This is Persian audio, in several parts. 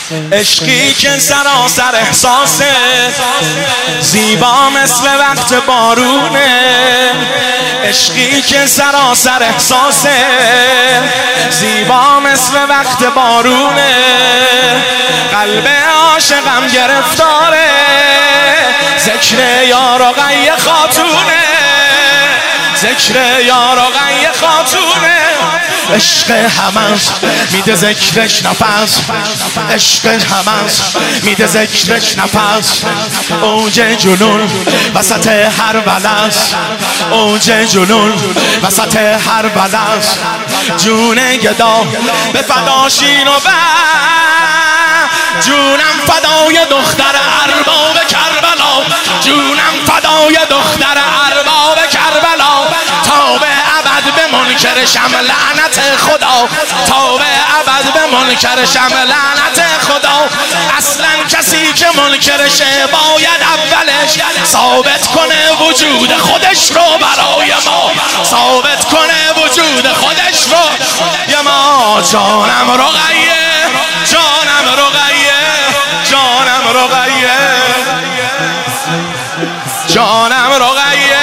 عشقی که سراسر احساسه، زیبا مثل وقت بارونه. عشقی که سراسر احساسه، زیبا مثل وقت بارونه. قلب عاشقم گرفتاره، ذکر یار و غی خاتونه، ذکر یار و غی خاتونه. عشق همست میده ذکرش نفس، عشق همست میده ذکرش نفس. اوج جنون وسط هر بلس، اوج جنون وسط هر بلس. جون گدا به فداشین و جونم فدای دختر ارباب کربلا، جونم فدای دختر ارباب کربلا. تا به ابد به منکرشم لعنت خدا، تا به ابد به منکرشم لعنت خدا. اصلا کسی که منکرشه باید اولش ثابت کنه وجود خودش رو برای ما، ثابت کنه وجود خودش رو برای ما. جانم رقیه، جانم رقیه، جانم رقیه، جانم رقیه.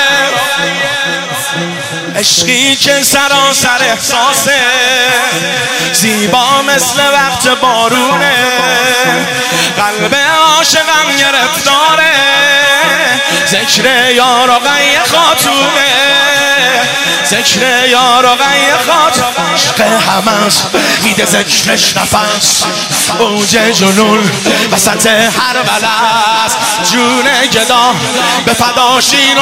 عشقی که سراسر احساسه، زیبا مثل وقت بارونه. قلب عاشقم گرفتاره، ذکر یار و غی خاتونه، ذکر یار و غی خاتونه. عشق همست میده ذکرش نفس، اوج جنون وسط هر بلس. جون گدا به فداشین و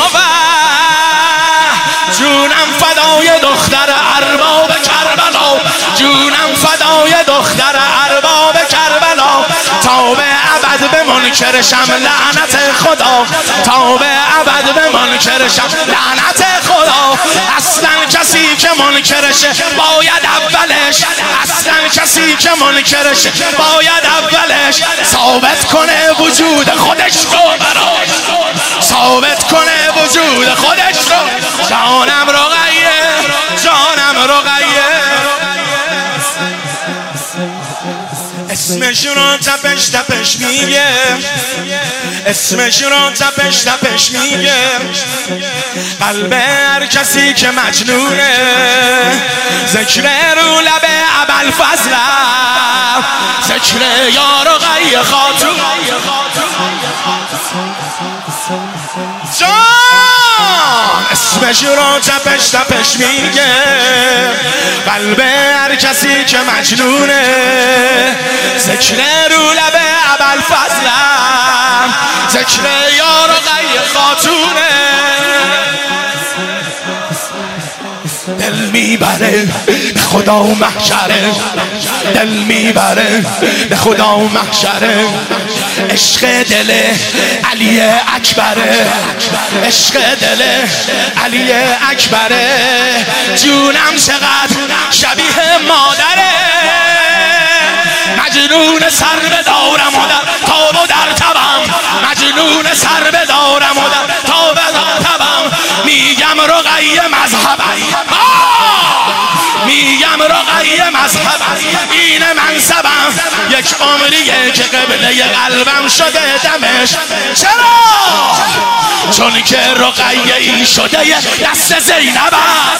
جونم فدای دختر ارباب کربلا، جونم فدای دختر ارباب کربلا. تا به ابد به منکرشم لعنت خدا، تا به ابد به منکرشم لعنت خدا. اصلا کسی که منکرشه باید اولش، اصلا کسی که منکرشه باید اولش ثابت کنه وجود خودش رو برای، ثابت کنه وجود خودش رو. جانم رقیه، جانم رقیه. اسمش رو تپش تپش میگه، اسمش رو تپش تپش میگه. قلب هر کسی که مجنونه، ذکر رو لب ابوالفضل، ذکر یار و غی خاتون. جان اسمش رو تپش تپش میگه، قلب هر کسی که مجنونه. ذکر رو لب ابوالفضل، ذکر یار و غی خاتونه. دل میبره به خدا و محشره، دل میبره به و محشره. عشق دل علی اکبره، عشق دل علی اکبره. جونم چقدر شبیه مادره، مجنون سر بدارم و در تاب و در تبم، مجنون سر بدارم و در تاب و در تبم. میگم رقیه مذهبم، میگم رقیه مذهبم، این منصبم. یک عمریه که قبله قلبم شده دمش. چرا؟ چون که رقیه این شده دست زینبم،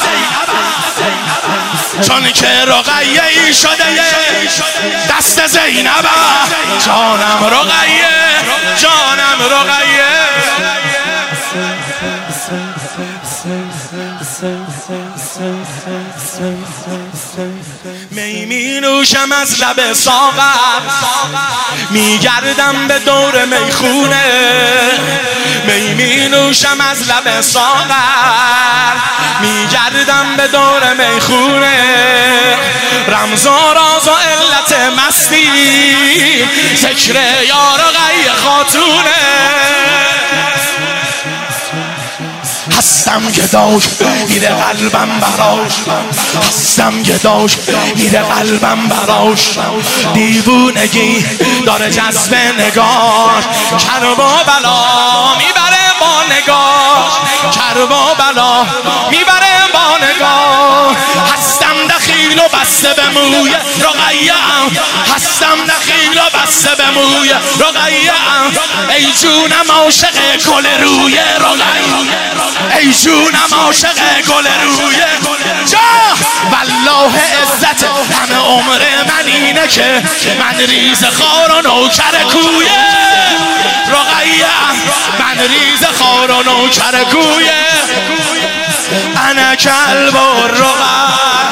چون که رقیه این شده دست زینبم. جانم رقیه، جانم رقیه. می می نوشم از لب ساغر، میگردم به دور میخونه. می می نوشم از لب ساغر، میگردم به دور میخونه. رمز و راز و علت مستی، ذکر یار و غی خاتونه. هستم گداش میره قلبم براش، هستم گداش میره قلبم براش. دیوونگی داره جذب نگاه، کرب و بلا میبره بالا. نگاه کرب و بلا میبره با نگاه. هستم دخیل و بسته به موی رقیه‌ام، هستم دخیل و بسته به موی رقیه‌ام. ای جونم عاشق گل روی رقیه، ای جونم عاشق گل روی جا. والله عزت همه عمر من اینه که من ریز خار و نوکر کویه رقیه‌ام، من ریز خار و نوکر کویه. انا کلب الرقیه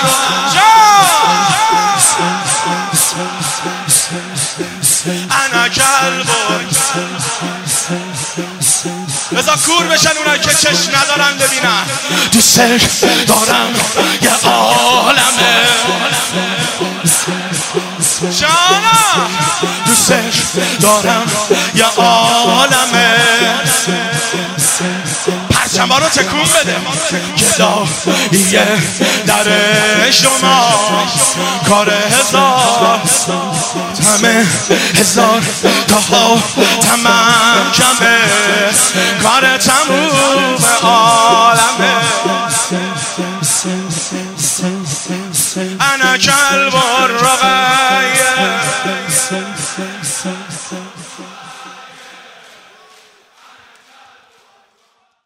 انا کلب. بذار کور بشن اونایی که چشم ندارن ببینن. دوست دارم یه عالمه جانا، دوست دارم یه عالمه. پرچم‌ها رو تکون بده. گداییه در شما کار هزار همه هزار تا تمام کمه، کار تموم عالمه. انا کلب الرقیه.